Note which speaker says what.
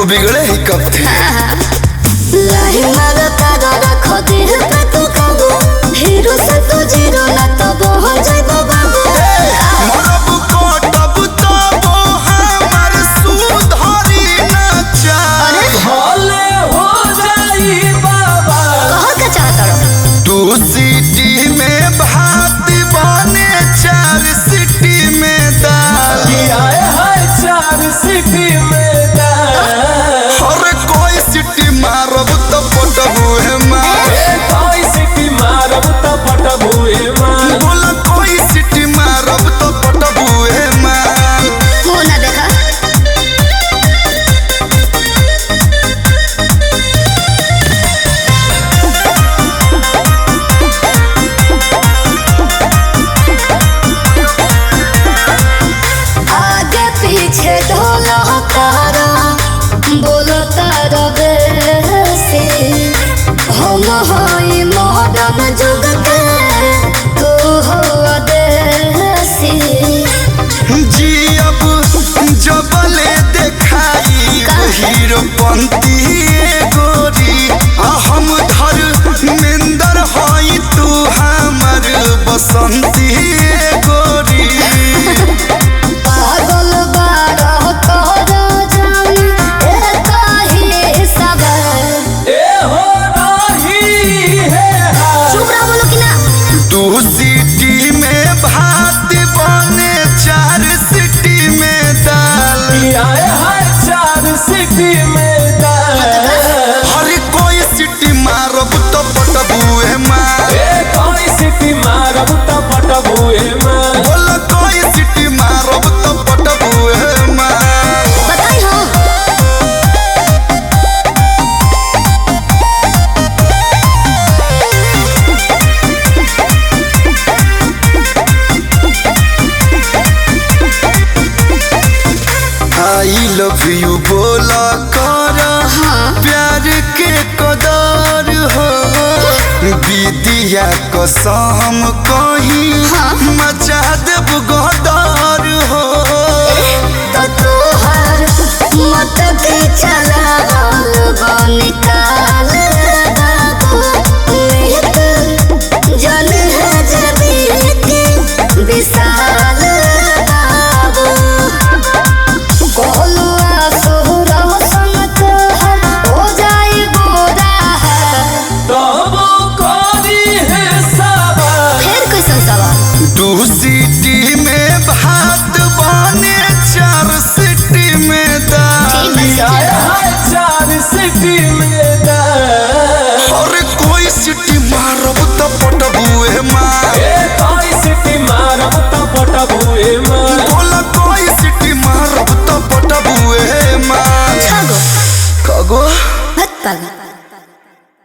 Speaker 1: बिगड़े ही कब थे।
Speaker 2: लाही मारता रखो दिल पे तू काबू, हीरो से तू जीरो ना तो हो जाएगा बाबू।
Speaker 1: मरब कोटब तब हमर सुधरी न चाल।
Speaker 3: भले हो जाई बाबा।
Speaker 2: कहो क्या चाहता रहो?
Speaker 1: 2 सीटी में भात बने 4 सीटी में दाल।
Speaker 3: आए हाय 4 सीटी में दाल।
Speaker 1: और कोई सीटी मारब तो पटबू है मार।
Speaker 3: कोई सीटी मारब तो पटबू है मार।
Speaker 1: बोला कोई सीटी मारब तो पटबू है मार।
Speaker 2: मुँह ना देखा। आगे पीछे ढोला तारा बोलो तारा बेसी, हम होई मॉडर्न जुग के तू हो देसी।
Speaker 1: जी अब जबले देखाई हीरो पंती गोरी, हम धर्मेंद्र हई तू हमर बसंती गोरी।
Speaker 2: पागल बारह तोरा जान एता ही सबर।
Speaker 3: ए हो रही है हाल।
Speaker 2: चुप रहो बोलो कि ना।
Speaker 1: 2 सीटी में भात बने 4 सीटी में दाल।
Speaker 3: आए हाय 4 सीटी में दाल।
Speaker 1: हर कोई सीटी मारब तो पटबू है मार।
Speaker 3: कोई सीटी मारब तो पटबू है मार।
Speaker 1: बोला कोई सीटी मारब तो पटबू है मार।
Speaker 2: बताई हो।
Speaker 1: आई लव यू बोला कर प्यार के कदर हो। विदिया कसम कहीं मचा देब गदर हो।
Speaker 2: तो तू हर मत के चला निकाल बाबू। निहित जन है जबी के विशाल बाबू। कोलुआ सोहरा संग हर हो जाए गोरा है।
Speaker 3: तब करी है सवाल।
Speaker 2: फिर कैसन सवाल?
Speaker 1: 2 सीटी में भात